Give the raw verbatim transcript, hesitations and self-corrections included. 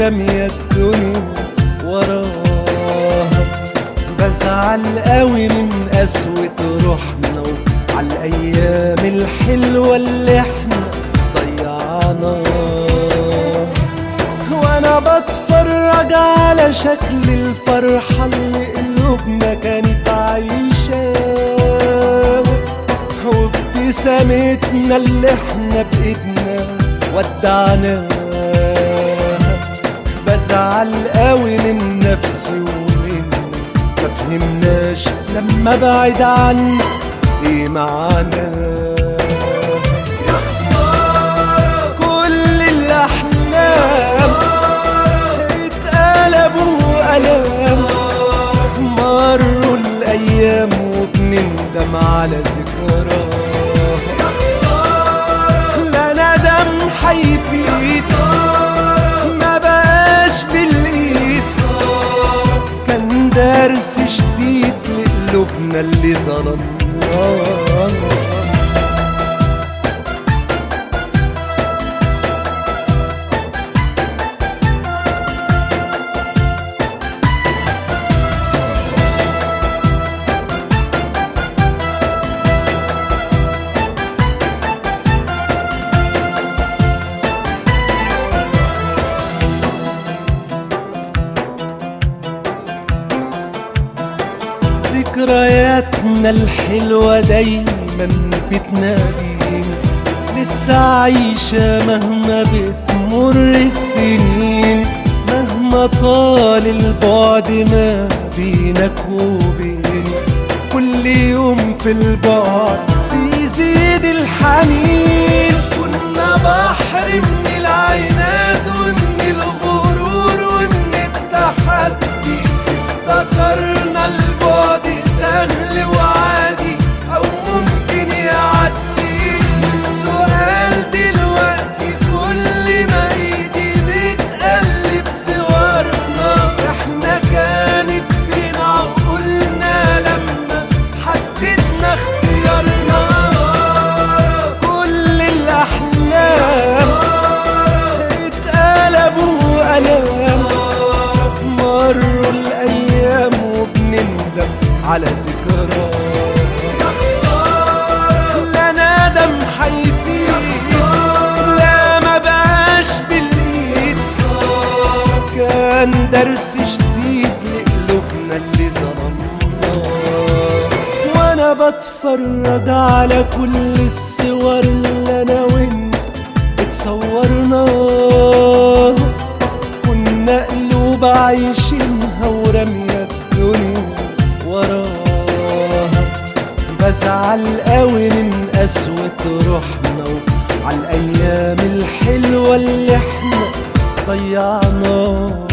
ورمية الدنيا وراها. بزعل قوي من قسوة روحنا وعلى الأيام الحلوة اللي احنا ضيعناها. وانا بتفرج على شكل الفرحة اللي قلوبنا كانت عايشاها، وابتسامتنا اللي احنا بإيدنا ودعناها. بزعل قوي من نفسي ومنك، ما فهمناش لما بعد عنك ايه معناها. يا خسارة كل الأحلام اتقلبوا ألام. مروا الأيام وبنندم على ذكراها. يا خسارة لا ندم حيفيد، ما بقاش بالإيد. كان درس شديد لقلوبنا اللي ظلمناها. ذكرياتنا الحلوة دايما بتنادينا، لسه عايشة مهما بتمر السنين. مهما طال البعد ما بينك وبيني، كل يوم في البعد بيزيد الحنين. كنا بحر من العناد ومن الغرور ومن التحدي، افتكرنا البعد سهل وعادي أو ممكن يعدي. السؤال دلوقتي كل ما ايدي بتقلب صورنا، احنا كانت فينا عقولنا لما حددنا اختيارنا. كل الأحلام اتقلبوا ألام. مروا الأيام وبنندم على ذكراها. يا خسارة لا ندم حيفيد، لا ما بقاش بالإيد. كان درس شديد لقلوبنا اللي ظلمناها. وانا بتفرج على كل الصور اللي انا وانت اتصورناها. كنا قلوب عايشينها ورمية الدنيا وراها. بزعل قوي من قسوة روحنا وعلى الأيام الحلوة اللي احنا ضيعناها.